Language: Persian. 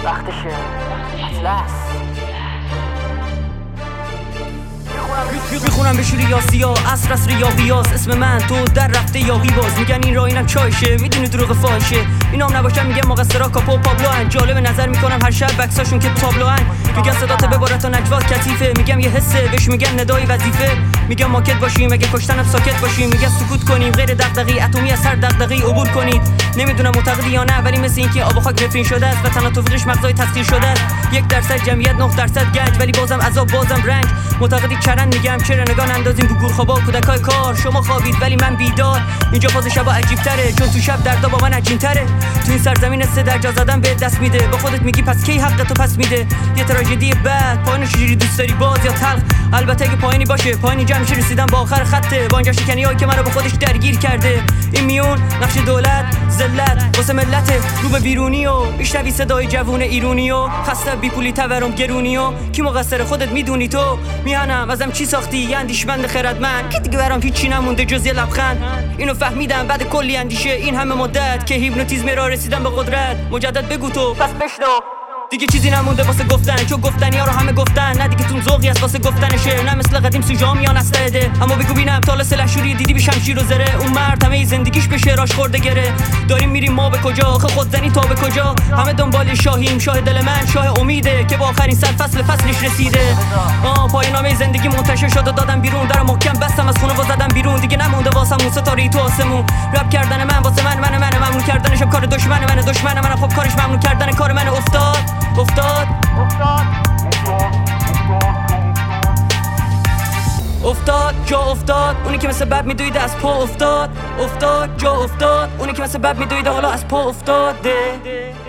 وقتشه اطلس میخونم به شوری یا سیاه عصر عصر یا قیاس اسم من تو در رفته یا باز میگن این را اینم چایشه میدونی دروغ فاشه اینام نباشم میگم مقصرا کاپو پابلو ان جالب نظر میکنم هر شب بکساشون که تابلو ان میگن صدات بباره تا نجوا کثیفه میگم یه حسه بهش میگن ندای وظیفه میگم ماکت باشیم اگه کشتنم ساکت باشیم میگم سکوت کنیم غیر دغدغه‌ای اتمی از هر دغدغه‌ای عبور کنید نمیدونم معتقدی یا نه ولی مثل اینکه آب و خاک رفین شده است و تنها توفیقش مغزای تسخیر شده است 1% جمعیت 9% گنج ولی بازم عذاب بازم رنج معتقدی چرند میگم چرا نگاه اندازیم رو گورخوابا کودکای کار شما خوابید ولی من بیدار اینجا فاز شبا عجیب تره چون تو شب دردا با من عجین تره تو این سرزمین 3 درجا زدن به دست میده با خودت میگی پس کی حق تو پس میده یه تراژدی بعد پایینو چجوری دوست داری باز یا تلخ البته اگه پایینی باشه پایینی جمع میشه رسیدن با آخر خطه با اینجا شکنیایی که منو با خودش درگیر کرده این میون نقش دولت ذلت واسه ملت رو به بیرونی و میشنوی صدای جوون ایرونی و خسته بی پولی تورم گرونی و کی مقصر خودت میدونی تو میهنم ازم چی ساختی یه اندیشمند خردمند که دیگه برام هیچی نمونده جز یه لبخند اینو فهمیدم بعد کلی اندیشه این همه مدت که هیپنوتیزم را رسیدم به قدرت مجدد بگو تو پس بشنو دیگه چیزی نمونده واسه گفتن چون گفتنی ها رو همه گفتن نه دیگه تون ذوقی است واسه گفتنشه نه مثل قدیم سوژام یا نستعده اما بگو بینم تالا سلح شوری دیدی به شمشیر و زره اون مرد همه زندگیش به شعراش خورده گره داریم میریم ما به کجا آخه خودزنی تا به کجا همه دنبال شاهیم شاه دل من شاه امیده که با آخرین فصلش رسیده پایان‌نامه زندگی منتشر شد و دادم بیرون در محکم بستم از خونه و زدم بیرون دیگه نمونده واسمون ستاره تو آسمون رپ کردن من واسه من ممنون کردنشم کار دشمن من خب کارش ممنون کردن کار من افتاد جا افتاد اونی که مثل بب میدویده از پا افتاد جا افتاد اونی که مثل بب میدویده حالا از پا افتاده